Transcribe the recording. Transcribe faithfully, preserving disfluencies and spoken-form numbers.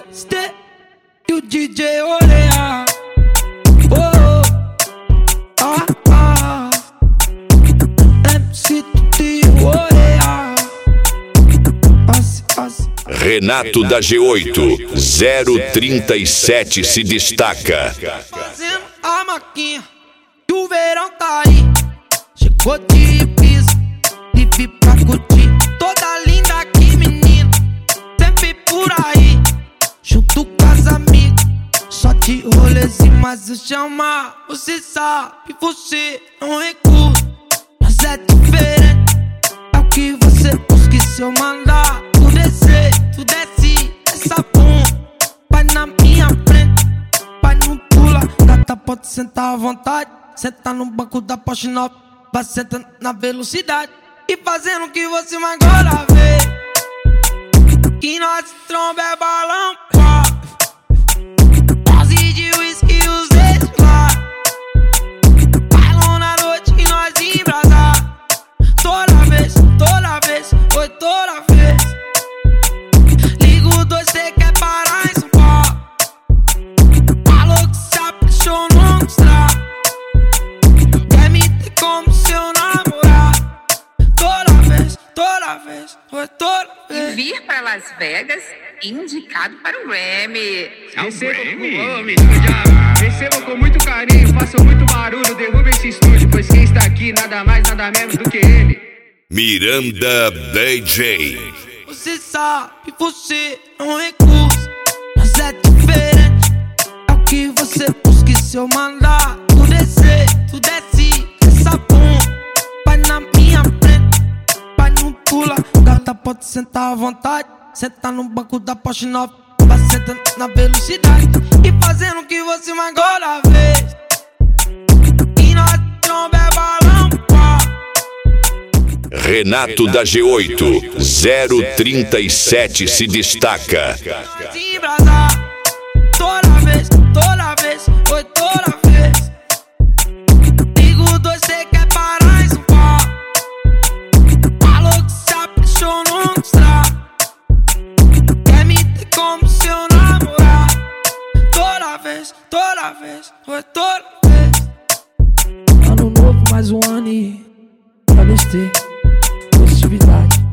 Ste e o D J Oreia. Oh, ah, ah. M C Tuti Oreia. As, as. Renato da G oito, zero trinta e sete se destaca. Fazendo a maquinha e o verão tá aí. Chegou de piso, livre pra curtir. Toda linda aqui, menina, sempre por aí. Junto com as amigas, só de rolezinho. Mas eu chamar, você sabe, você não recusa. Mas é diferente, é o que você busca. E se eu mandar tu descer, tu desce essa bunda. Vai na minha frente, vai não pula. Gata pode sentar à vontade, senta no banco da Porsche nova. Vai sentando na velocidade e fazendo o que você mais gosta ver. Que nós tromba é balão, pá. Dose de whisky e os ex lá. Bailão na noite e nós embrasar. Toda vez, toda vez, foi toda vez. Ligo dois, cê quer parar em São Paulo. Falou que se apaixonou no estrado. Quer me ter como seu namorado. Toda vez, toda vez, foi toda vez. E vir para Las Vegas, indicado para o Grammy. Recebam com, recebam com muito carinho, façam muito barulho, derrubem esse estúdio, pois quem está aqui nada mais, nada menos do que ele. Miranda D J. Você sabe, você não recusa. Mas é diferente, é o que você busca. E se eu mandar tu descer, tu desce essa bunda. Vai na minha frente, vai não pula. Gata pode sentar à vontade, senta no banco da Porsche nova. Vai sentando na velocidade e fazendo o que você mais gosta ver. E nós tromba é balão, pá. Renato da G oito, zero trinta e sete se destaca. Se embrasar, toda vez, toda vez, foi toda vez. Ligo dois, cê quer parar em São Paulo. Falou que se apaixonou no estrado. Quer me ter como seu namorado. Toda vez, toda vez, foi toda vez. Ano novo, mais um ano e pra nós ter positividade.